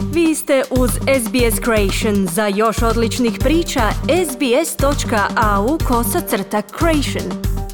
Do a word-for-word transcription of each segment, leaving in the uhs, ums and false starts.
Vi ste uz S B S Creation. Za još odličnih priča, sbs.au kosacrta creation.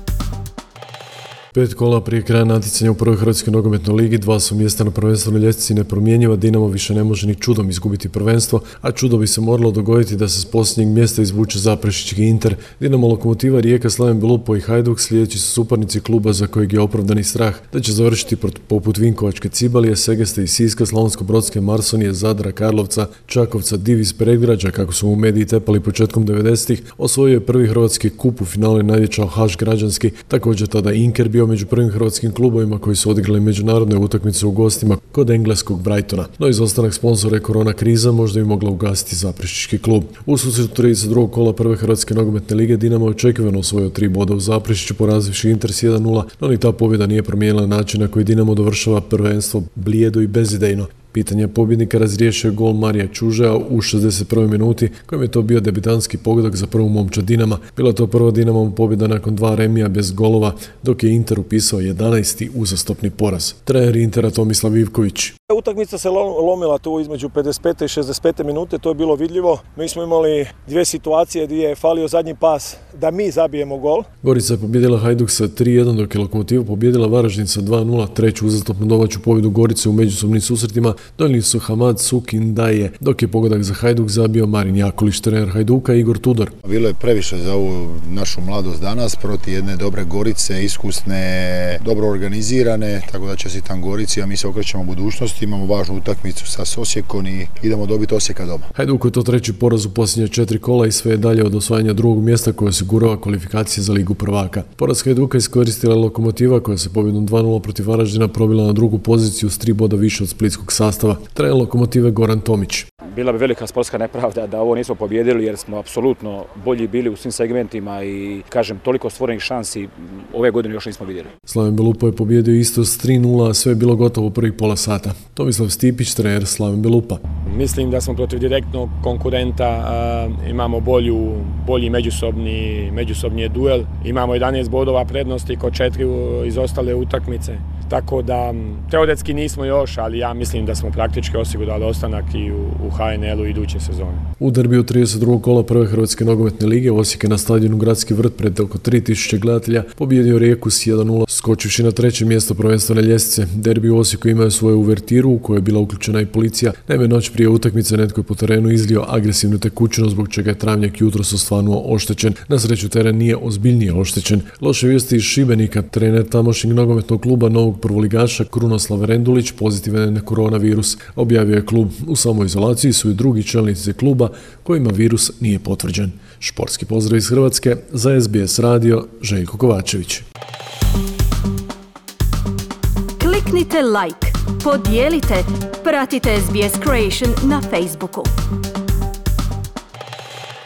Pet kola prije kraja natjecanja u prvoj Hrvatskoj nogometnoj ligi, dva su mjesta na prvenstvenoj ljestvici nepromjenjiva. Dinamo više ne može ni čudom izgubiti prvenstvo, a čudo bi se moralo dogoditi da se s posljednjeg mjesta izvuče Zaprešićki Inter. Dinamo, Lokomotiva, Rijeka, Slaven Belupo i Hajduk sljedeći su suparnici kluba za kojeg je opravdani strah da će završiti poput Vinkovačke Cibalije, Segeste i Siska, Slavonsko-brodske Marsonije, Zadra, Karlovca, Čakovca, Divis, Predgrađa, kako su mu mediji tepali početkom devedesetih. Osvojio je prvi hrvatski kup, u finalu je nadječao Haš Građanski, također tada Inker bio među prvim hrvatskim klubovima koji su odigrali međunarodne utakmice u gostima kod engleskog Brightona. No izostanak sponzora i korona kriza možda bi mogla ugasiti Zaprešićki klub. U susretu trideset drugog kola prve Hrvatske nogometne lige Dinamo je očekivano osvojio tri boda u Zaprešiću porazivši Inter s jedan nula, no ni ta pobjeda nije promijenila način na koji Dinamo dovršava prvenstvo blijedo i bezidejno. Pitanje pobjednika razriješio gol Marija Čužeja u šezdeset prvoj minuti, kojem je to bio debitanski pogodak za prvu momčad Dinama. Bila to prva Dinamova pobjeda nakon dva remija bez golova, dok je Inter upisao jedanaesti uzastopni poraz. Trener Intera Tomislav Ivković. Utakmica se lomila tu između pedeset pete i šezdeset pete minute, to je bilo vidljivo. Mi smo imali dvije situacije gdje je falio zadnji pas da mi zabijemo gol. Gorica je pobjedila Hajduk sa tri jedan, dok je Lokomotiva pobjedila Varaždin sa dva nula. Treću uzastopnu domaću pobjedu Gorice u međusobnim susretima donijeli su Hamad Sukindaje, dok je pogodak za Hajduk zabio Marin Jakulić. Trener Hajduka Igor Tudor. Bilo je previše za ovu našu mladost danas protiv jedne dobre Gorice, iskusne, dobro organizirane, tako da čestitam Gorici, a mi se okrećemo u budućnosti. Imamo važnu utakmicu sa Osijekom i idemo dobiti Osijeka doma. Hajduku je to treći poraz u posljednje četiri kola i sve je dalje od osvajanja drugog mjesta koje osigurava kvalifikacije za Ligu prvaka. Poraz Hajduka iskoristila Lokomotiva koja se pobjedom dva nula protiv Varaždina probila na drugu poziciju s tri boda više od splitskog sastava. Trener Lokomotive Goran Tomić. Bila bi velika sportska nepravda da ovo nismo pobjedili jer smo apsolutno bolji bili u svim segmentima i kažem toliko stvorenih šansi ove godine još nismo vidjeli. Slaven Belupo je pobjedio isto s tri nula, a sve je bilo gotovo u prvih pola sata. Tomislav Stipić, trener Slaven Belupa. Mislim da smo protiv direktnog konkurenta, uh, imamo bolju, bolji međusobni, međusobni duel. Imamo jedanaest bodova prednosti kod četiri iz ostale utakmice. Tako da teoretski nismo još, ali ja mislim da smo praktički osigurali ostanak i u, u H N L-u iduće sezone. U derbiju trideset drugog kola prve Hrvatske nogometne lige Osijek je na stadionu Gradski vrt pred oko tri tisuće gledatelja pobjedio Rijeku s jedan nula, skočivši na treće mjesto prvenstvene ljestvice. Derbi u Osijeku imaju svoju uvertiru u kojoj je bila uključena i policija. Naime, noć prije utakmice netko je po terenu izlio agresivnu tekućinu zbog čega je Travnjak jutros osvanuo oštećen. Na sreću teren nije ozbiljnije oštećen. Loše vijesti iz Šibenika. Trener tamošnjeg nogometnog kluba novog prvoligaša Krunoslav Rendulić pozitivan je na koronavirus. Objavio je klub. U samoizolaciji su i drugi čelnici kluba kojima virus nije potvrđen. Športski pozdrav iz Hrvatske za S B S radio, Željko Kovačević. Kliknite like, podijelite, pratite S B S Creation na Facebooku.